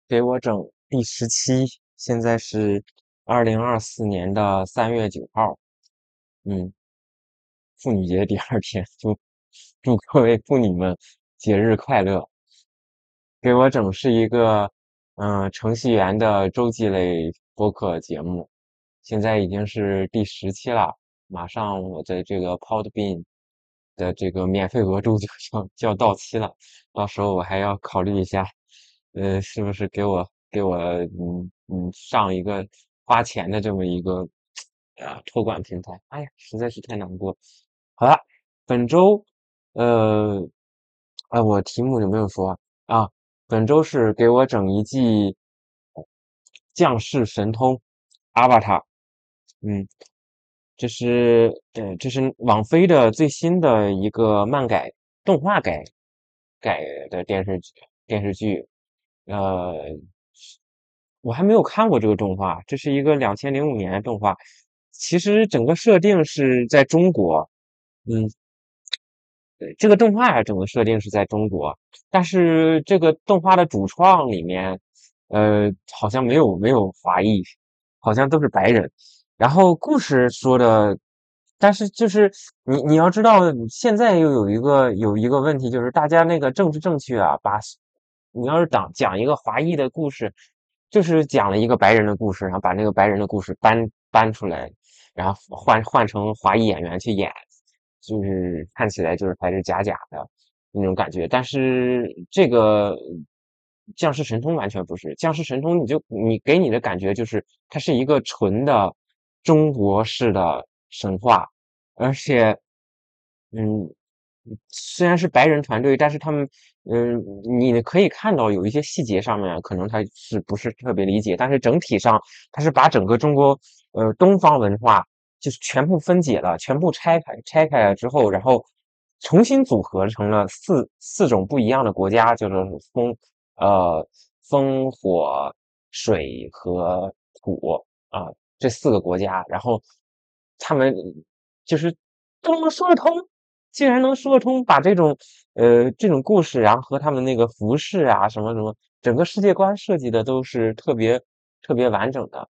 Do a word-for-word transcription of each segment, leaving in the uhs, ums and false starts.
给我整第十期，现在是二零二四年的三月九号，嗯，妇女节第二天，祝祝各位妇女们节日快乐。给我整是一个嗯、呃程序员的周记类播客节目，现在已经是第十期了，马上我的这个 Podbean 的这个免费额度就要就要到期了，到时候我还要考虑一下，呃，是不是给我给我嗯嗯上一个花钱的这么一个啊托管平台？哎呀，实在是太难过。好了，本周呃，啊，我题目有没有说啊？本周是给我整一季降世神通，Avatar。嗯，这是呃，这是网飞的最新的一个漫改动画改改的电视剧电视剧。呃，我还没有看过这个动画，这是一个两千零五年的动画。其实整个设定是在中国，嗯，对，这个动画整个设定是在中国，但是这个动画的主创里面，呃，好像没有没有华裔，好像都是白人。然后故事说的，但是就是你你要知道，现在又有一个有一个问题，就是大家那个政治正确啊，把你要是讲讲一个华裔的故事，就是讲了一个白人的故事，然后把那个白人的故事搬搬出来，然后换换成华裔演员去演。就是看起来就是还是假假的那种感觉。但是这个降世神通完全不是，降世神通你就你给你的感觉就是它是一个纯的中国式的神话，而且嗯。虽然是白人团队，但是他们，嗯，你可以看到有一些细节上面可能他是不是特别理解，但是整体上他是把整个中国，呃，东方文化就是全部分解了，全部拆开，拆开了之后，然后重新组合成了四四种不一样的国家，就是风，呃，风火水和土啊，这四个国家，然后他们就是都能说得通，竟然能说得通，把这种呃这种故事，然后和他们那个服饰啊什么什么，整个世界观设计的都是特别特别完整的。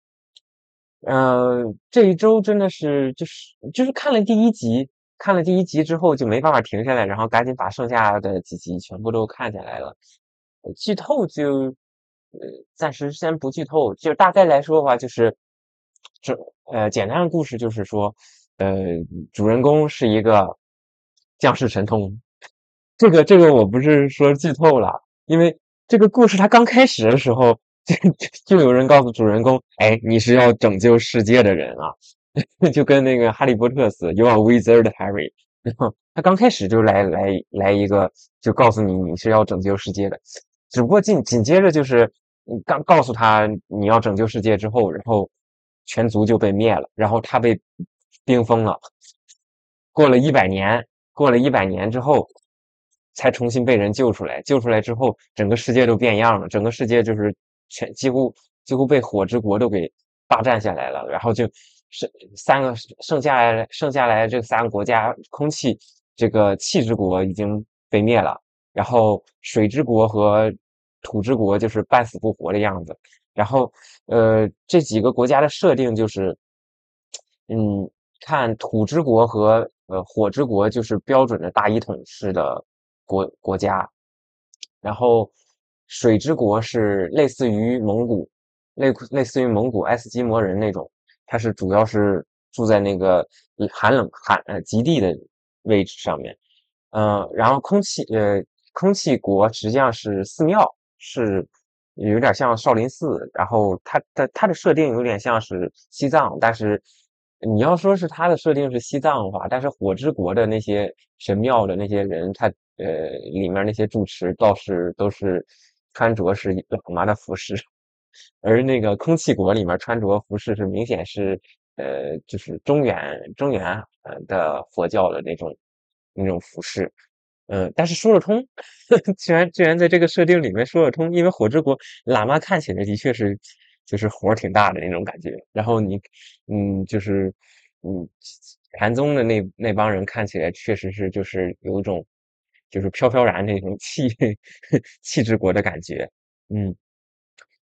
呃，这一周真的是就是就是看了第一集，看了第一集之后就没办法停下来，然后赶紧把剩下的几集全部都看下来了。呃剧透就呃暂时先不剧透，就大概来说的话，就是这呃简单的故事就是说，呃主人公是一个降世神通，这个这个我不是说剧透了，因为这个故事它刚开始的时候，就就有人告诉主人公，哎，你是要拯救世界的人啊，就跟那个哈利波特似的，You are Wizard Harry。然后他刚开始就来来来一个，就告诉你你是要拯救世界的，只不过紧紧接着就是你刚告诉他你要拯救世界之后，然后全族就被灭了，然后他被冰封了。过了一百年，过了一百年之后，才重新被人救出来。救出来之后，整个世界都变样了，整个世界就是全几乎几乎被火之国都给霸占下来了。然后就剩三个剩下来剩下来这三个国家，空气这个气之国已经被灭了，然后水之国和土之国就是半死不活的样子。然后呃，这几个国家的设定就是，嗯，看土之国和呃火之国就是标准的大一统式的国国家，然后水之国是类似于蒙古，类类似于蒙古爱斯基摩人那种，它是主要是住在那个寒冷寒呃极地的位置上面。嗯、呃然后空气呃空气国实际上是寺庙，是有点像少林寺，然后它的它的设定有点像是西藏，但是你要说是它的设定是西藏话，但是火之国的那些神庙的那些人，他呃里面那些住持倒是都是穿着是喇嘛的服饰，而那个空气国里面穿着服饰是明显是呃就是中原中原呃的佛教的那种那种服饰。嗯，但是说得通，居然居然在这个设定里面说得通，因为火之国喇嘛看起来的确是就是火儿挺大的那种感觉，然后你嗯就是嗯禅宗的那那帮人看起来确实是就是有一种就是飘飘然那种气气之国的感觉。嗯。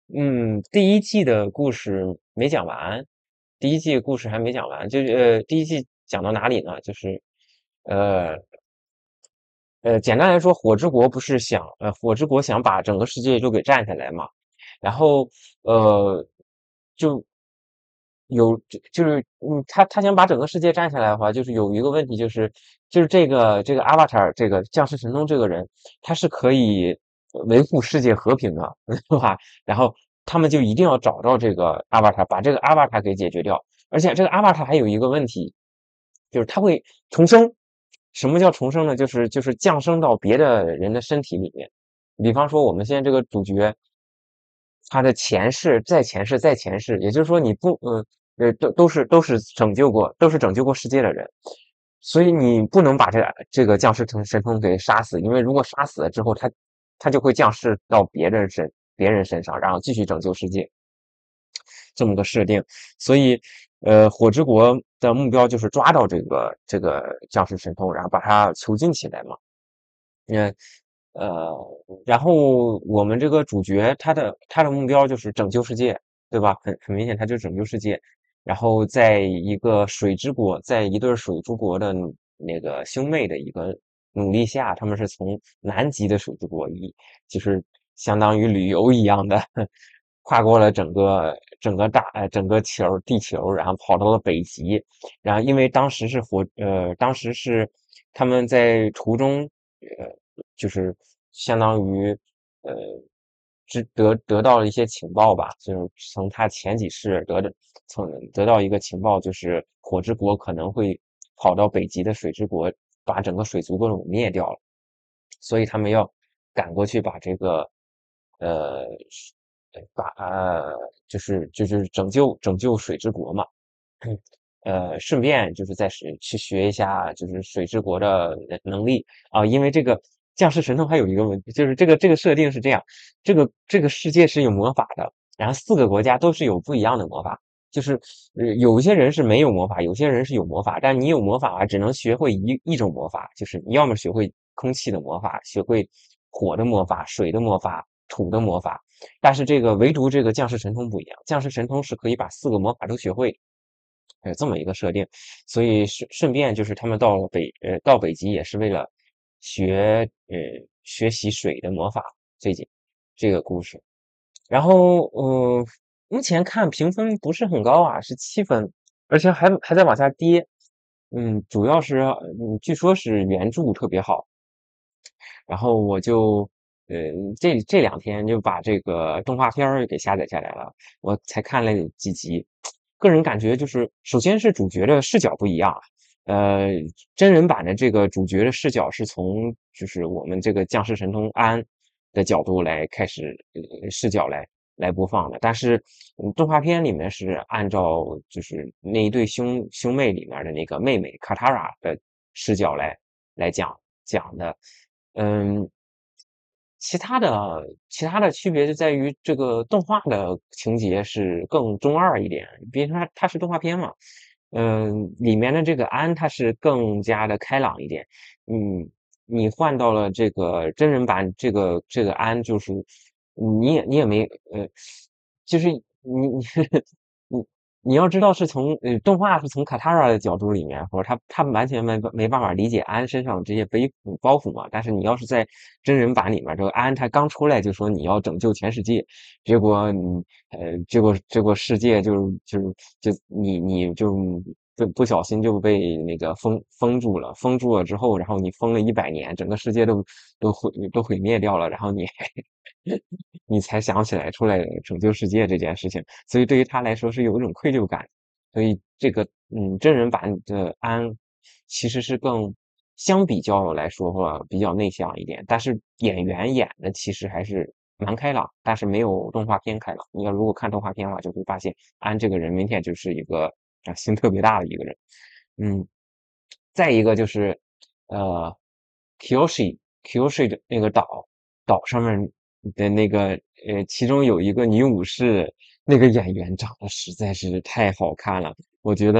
嗯，第一季的故事没讲完，第一季故事还没讲完，就是呃，第一季讲到哪里呢？就是呃呃，简单来说，火之国不是想呃，火之国想把整个世界都给占下来嘛，然后呃，就有就就是嗯，他他想把整个世界占下来的话，就是有一个问题，就是就是这个这个阿瓦塔这个降世神通这个人，他是可以维护世界和平的，对吧？然后他们就一定要找到这个阿瓦塔，把这个阿瓦塔给解决掉。而且这个阿瓦塔还有一个问题，就是他会重生。什么叫重生呢？就是就是降生到别的人的身体里面。比方说我们现在这个主角，他的前世、再前世、再前世，也就是说你不呃呃都都是都是拯救过都是拯救过世界的人，所以你不能把这个这个降世神神通给杀死，因为如果杀死了之后，他他就会降世到别人身别人身上，然后继续拯救世界。这么个设定，所以呃，火之国的目标就是抓到这个这个降世神通，然后把它囚禁起来嘛。嗯呃，然后我们这个主角他的他的目标就是拯救世界，对吧？很很明显，他就拯救世界。然后在一个水之国，在一对水之国的那个兄妹的一个努力下，他们是从南极的水之国一就是相当于旅游一样的跨过了整个整个大呃整个球地球，然后跑到了北极。然后因为当时是火呃当时是他们在途中呃就是相当于呃知得得到了一些情报吧，就是从他前几世得的从得到一个情报，就是火之国可能会跑到北极的水之国，把整个水族都灭掉了。所以他们要赶过去把这个呃把呃就是就是拯救拯救水之国嘛。呃，顺便就是再学去学一下，就是水之国的能力啊。因为这个降世神通还有一个问题，就是这个这个设定是这样，这个这个世界是有魔法的，然后四个国家都是有不一样的魔法，就是呃有些人是没有魔法，有些人是有魔法，但你有魔法啊，只能学会一一种魔法，就是你要么学会空气的魔法，学会火的魔法、水的魔法、土的魔法。但是这个唯独这个降世神通不一样，降世神通是可以把四个魔法都学会。有这么一个设定，所以顺顺便就是他们到北呃到北极也是为了学呃学习水的魔法这件这个故事。然后呃目前看评分不是很高啊，是七分，而且还还在往下跌。嗯，主要是嗯据说是原著特别好，然后我就呃这这两天就把这个动画片儿给下载下来了，我才看了几集。个人感觉就是，首先是主角的视角不一样啊。呃，真人版的这个主角的视角是从就是我们这个降世神通安的角度来开始呃视角来来播放的，但是嗯动画片里面是按照就是那一对兄兄妹里面的那个妹妹卡塔拉的视角来来讲讲的。嗯，其他的其他的区别就在于这个动画的情节是更中二一点，毕竟它它是动画片嘛。嗯，里面的这个安它是更加的开朗一点。嗯，你换到了这个真人版，这个这个安就是你也你也没呃，就是你你你你要知道是从呃动画是从卡塔拉的角度里面，或者他他完全没没办法理解安身上这些背包袱嘛。但是你要是在真人版里面，这个安他刚出来就说你要拯救全世界，结果你呃结果结果世界就就就你你就不不小心就被那个封封住了，封住了之后，然后你封了一百年，整个世界都都毁都毁灭掉了，然后你你才想起来出来拯救世界这件事情。所以对于他来说是有一种愧疚感。所以这个嗯，真人版的安其实是更相比较来说话比较内向一点，但是演员演的其实还是蛮开朗，但是没有动画片开朗。你要如果看动画片的话，就会发现安这个人明显就是一个啊心特别大的一个人。嗯，再一个就是呃，Kyoshi Kyoshi 的那个岛岛上面的那个呃，其中有一个女武士，那个演员长得实在是太好看了。我觉得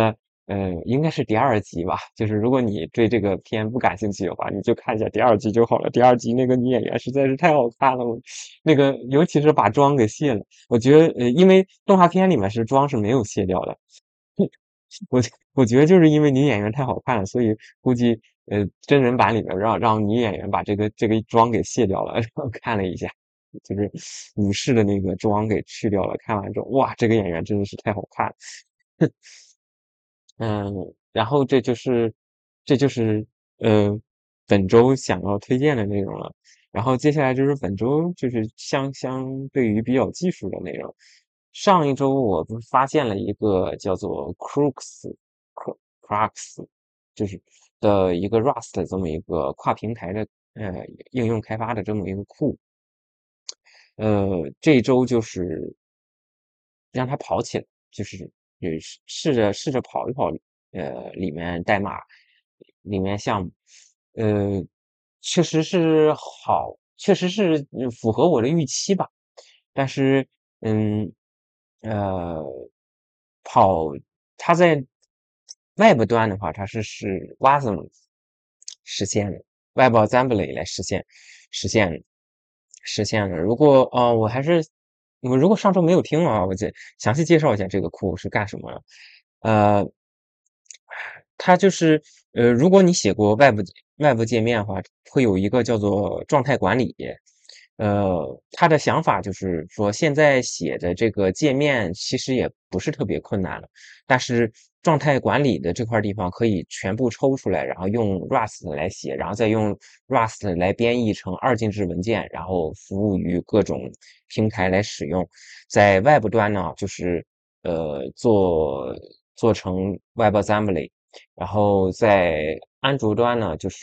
呃，应该是第二集吧。就是如果你对这个片不感兴趣的话，你就看一下第二集就好了。第二集那个女演员实在是太好看了，我那个尤其是把妆给卸了，我觉得呃，因为动画片里面是妆是没有卸掉的，我我觉得就是因为女演员太好看了，所以估计呃真人版里面让让女演员把这个这个妆给卸掉了，然后看了一下，就是武士的那个妆给去掉了。看完之后，哇，这个演员真的是太好看了。嗯，然后这就是这就是呃本周想要推荐的内容了。然后接下来就是本周就是相相对于比较技术的内容。上一周我不是发现了一个叫做 Crux Cru- Crux 就是的一个 Rust 的这么一个跨平台的呃应用开发的这么一个库。呃，这一周就是让它跑起来，就是也试试着试着跑一跑，呃，里面代码，里面项目，呃，确实是好，确实是嗯符合我的预期吧。但是，嗯，呃，跑它在 Web 端的话，它是是 Wasm 实现的，WebAssembly 来实现实现实现的。如果呃，我还是我如果上周没有听啊，我再详细介绍一下这个库是干什么的。呃，它就是呃，如果你写过 Web Web 界面的话，会有一个叫做状态管理。呃，他的想法就是说，现在写的这个界面其实也不是特别困难了，但是状态管理的这块地方可以全部抽出来，然后用 Rust 来写，然后再用 Rust 来编译成二进制文件，然后服务于各种平台来使用。在 Web 端呢，就是呃做做成 WebAssembly，然后在安卓端呢就是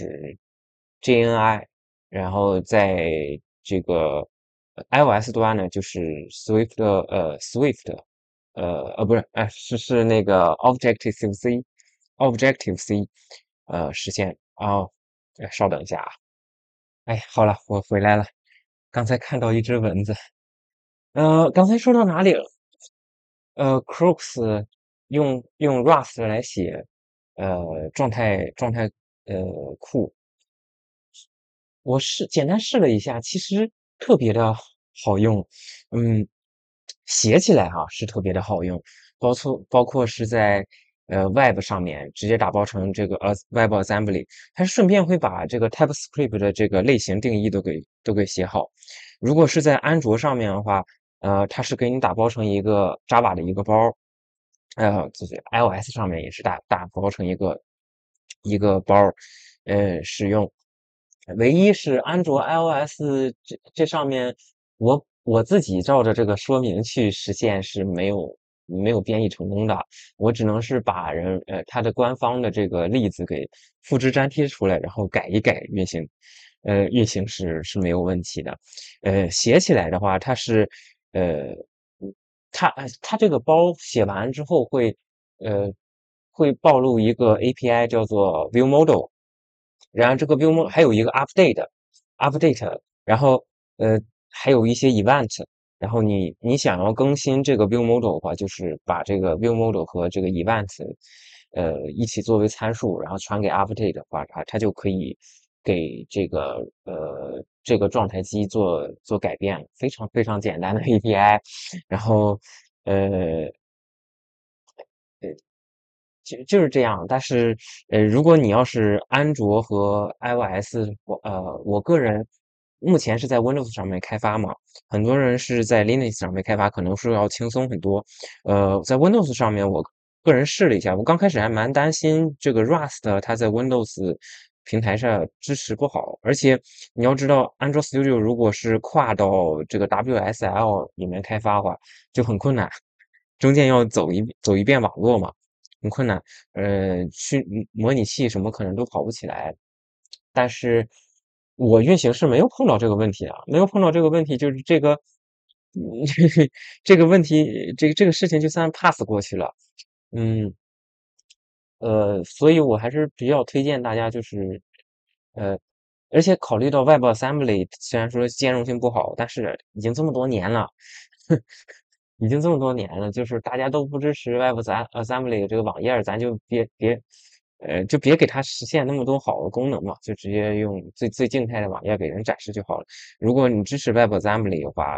J N I，然后在这个呃 iOS 端呢，就是 Swift 呃 Swift 呃呃不是哎是是那个 Objective C Objective C 呃实现啊。哎稍等一下啊。哎，好了，我回来了。刚才看到一只蚊子。呃，刚才说到哪里了？呃，Crux 用用 Rust 来写呃状态状态呃库。我试简单试了一下，其实特别的好用。嗯，写起来哈、是特别的好用，包括包括是在呃 Web 上面直接打包成这个呃 Web Assembly，它顺便会把这个 TypeScript 的这个类型定义都给都给写好。如果是在安卓上面的话，呃，它是给你打包成一个 Java 的一个包，呃，就是 iOS 上面也是打打包成一个一个包，呃，使用。唯一是安卓 iOS 这这上面，我我自己照着这个说明去实现是没有没有编译成功的。我只能是把人呃它的官方的这个例子给复制粘贴出来，然后改一改运行，呃，运行是是没有问题的。呃，写起来的话，它是呃，嗯它呃它这个包写完之后会呃会暴露一个 A P I 叫做 View Model。然后这个 view mo 还有一个 update update，然后呃还有一些 event，然后你你想要更新这个 view model 的话，就是把这个 view model 和这个 event 呃一起作为参数，然后传给 update 的话，它它就可以给这个呃这个状态机做做改变，非常非常简单的 A P I。然后呃就就是这样。但是，呃，如果你要是安卓和 iOS，我呃，我个人目前是在 Windows 上面开发嘛，很多人是在 Linux 上面开发，可能是要轻松很多。呃，在 Windows 上面，我个人试了一下，我刚开始还蛮担心这个 Rust 它在 Windows 平台上支持不好，而且你要知道，Android Studio 如果是跨到这个 W S L 里面开发的话，就很困难，中间要走一走一遍网络嘛。很困难。呃，去模拟器什么可能都跑不起来。但是我运行是没有碰到这个问题的，没有碰到这个问题，就是这个，嗯这个问题，这个这个事情就算 pass 过去了。嗯，呃，所以我还是比较推荐大家就是，呃，而且考虑到 WebAssembly 虽然说兼容性不好，但是已经这么多年了， 已经这么多年了，就是大家都不支持 Web 三 Assembly 这个网页儿，咱就别别，呃，就别给它实现那么多好的功能嘛，就直接用最最静态的网页给人展示就好了。如果你支持 Web Assembly 的话，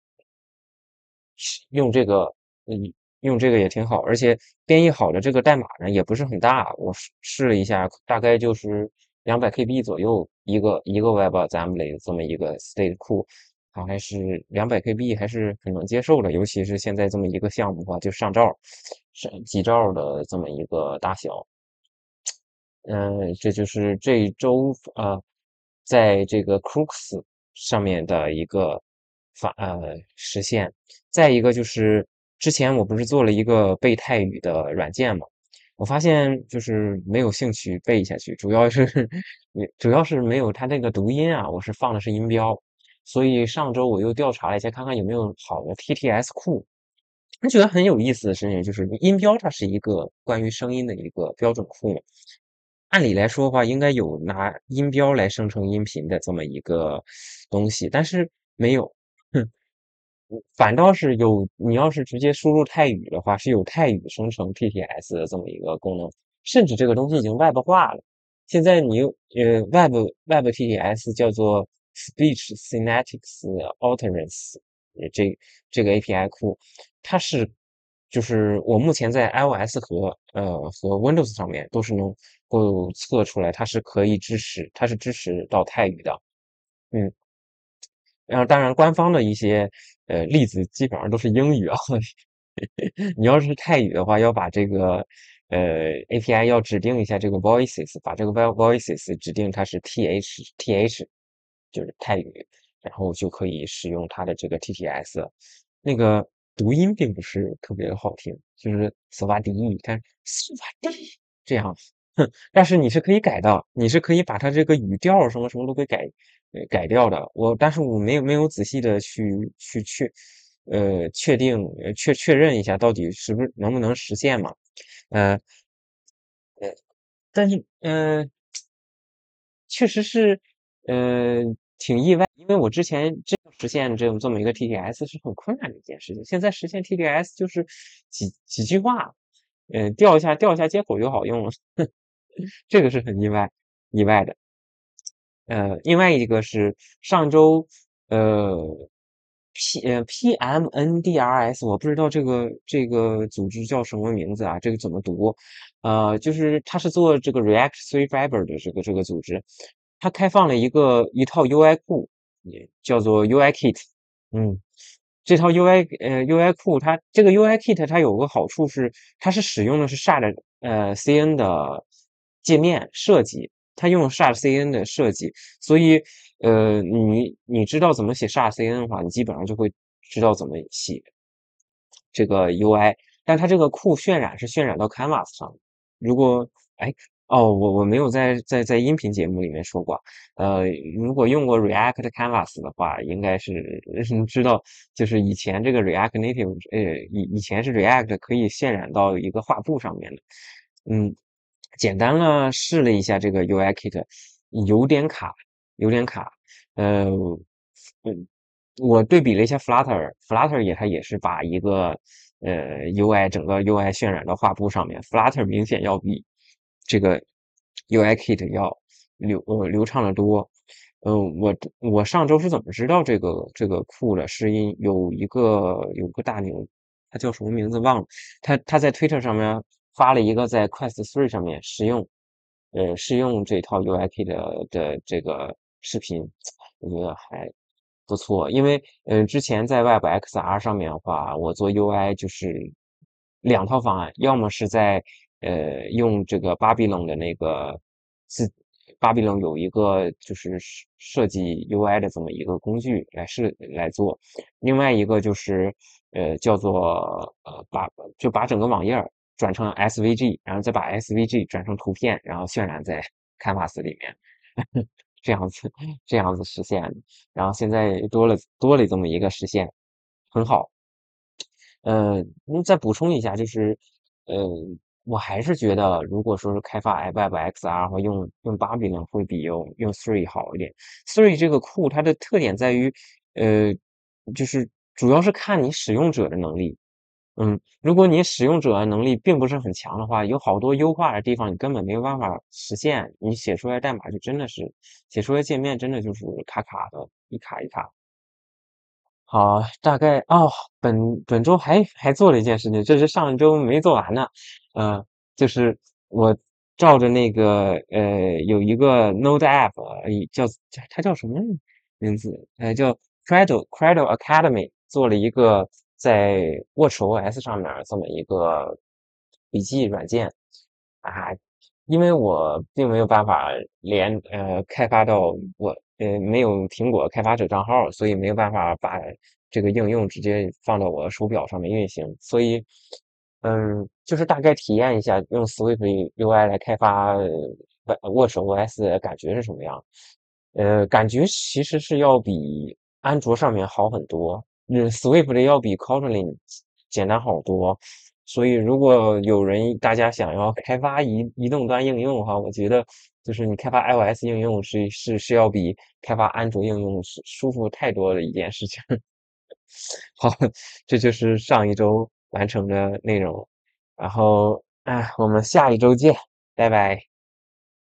用这个，嗯，用这个也挺好，而且编译好的这个代码呢也不是很大，我试试了一下，大概就是两百 K B 左右一个一个 Web Assembly 的这么一个 state 库，它还是两百 K B 还是很能接受的，尤其是现在这么一个项目的话，就上兆，上几兆的这么一个大小。嗯，这就是这一周呃，在这个 Crux 上面的一个发呃实现。再一个就是之前我不是做了一个背泰语的软件嘛，我发现就是没有兴趣背下去，主要是主要是没有它那个读音啊，我是放的是音标，所以上周我又调查了一下，看看有没有好的 T T S 库。我觉得很有意思的事情就是，音标它是一个关于声音的一个标准库嘛。按理来说的话，应该有拿音标来生成音频的这么一个东西，但是没有。哼，反倒是有，你要是直接输入泰语的话，是有泰语生成 T T S 的这么一个功能，甚至这个东西已经 Web 化了。现在你有呃 Web Web T T S 叫做 Speech Syntax Utterance，呃这这个 A P I 库，它是就是我目前在 iOS 和呃和 Windows 上面都是能够测出来，它是可以支持，它是支持到泰语的。嗯，然后当然官方的一些呃例子基本上都是英语啊，你要是泰语的话，要把这个呃 A P I 要指定一下这个 voices，把这个 vo- voices 指定它是 T H T H，就是泰语，然后就可以使用它的这个 T T S。那个读音并不是特别的好听，就是斯瓦迪，你看斯瓦迪这样，哼，但是你是可以改的，你是可以把它这个语调什么什么都给改呃改掉的。我但是我没有没有仔细的去去去呃确定呃确确认一下到底是不是能不能实现嘛？呃呃，但是呃确实是呃挺意外，因为我之前真的实现这么这么一个 T T S 是很困难的一件事情，现在实现 T T S 就是几几句话，呃调一下调一下接口就好用了，这个是很意外意外的。呃，另外一个是上周，呃，P 呃 P M N D R S，我不知道这个这个组织叫什么名字啊？这个怎么读？呃，就是它是做这个 React Three Fiber 的这个这个组织，它开放了一个一套 U I 库，也叫做 U I Kit。嗯，这套 U I 呃 U I 库，它这个 U I Kit 它有个好处是，它是使用的是 Shard 呃 C N 的界面设计，它用 Shard C N 的设计，所以呃你你知道怎么写 Shard C N 的话，你基本上就会知道怎么写这个 U I，但它这个库渲染是渲染到 Canvas 上的。如果哎哦，我我没有在在在音频节目里面说过，呃，如果用过 React Canvas 的话，应该是知道，就是以前这个 React Native，呃，以以前是 React 可以渲染到一个画布上面的。嗯，简单了试了一下这个 U I Kit，有点卡，有点卡。呃，嗯，我对比了一下 Flutter，Flutter 也它也是把一个呃 U I 整个 U I 渲染到画布上面，Flutter 明显要比这个 U I Kit 要流呃流畅的多。呃，我我上周是怎么知道这个这个库的？是因有一个有个大牛，他叫什么名字忘了，他他在 Twitter 上面发了一个在 Quest 三上面试用，呃，试用这套 U I Kit 的的这个视频，我觉得还不错。因为呃，之前在 Web X R 上面的话，我做 U I 就是两套方案，要么是在呃用这个 Babylon 的那个自 Babylon 有一个就是设设计 U I 的这么一个工具来设来做，另外一个就是呃叫做呃把就把整个网页儿转成 S V G，然后再把 S V G 转成图片，然后渲染在 Canvas 里面，这样子这样子实现的。然后现在多了多了这么一个实现，很好。呃，嗯再补充一下，就是，呃，我还是觉得，如果说是开发 Web X R 或用用 Babylon 会比用用 Three 好一点。Three 这个库它的特点在于，呃，就是主要是看你使用者的能力。嗯，如果你使用者能力并不是很强的话，有好多优化的地方你根本没有办法实现，你写出来代码就真的是写出来界面真的就是卡卡的，一卡一卡。好，大概哦，本本周还还做了一件事情，这是上一周没做完呢。呃，就是我照着那个呃有一个 Node app，呃叫它叫什么名字？呃，叫 Cradle Cradle Academy，做了一个在 watchOS 上面儿这么一个笔记软件啊。因为我并没有办法连呃开发到我呃没有苹果开发者账号，所以没有办法把这个应用直接放到我的手表上面运行，所以嗯，就是大概体验一下用 Swift U I 来开发呃 watchOS 的感觉是什么样。呃，感觉其实是要比安卓上面好很多，嗯，Swift 的要比 Kotlin 简单好多。所以，如果有人大家想要开发移移动端应用的话，我觉得就是你开发 iOS 应用是是是要比开发安卓应用是舒服太多的一件事情。好，这就是上一周完成的内容，然后，哎，我们下一周见，拜拜。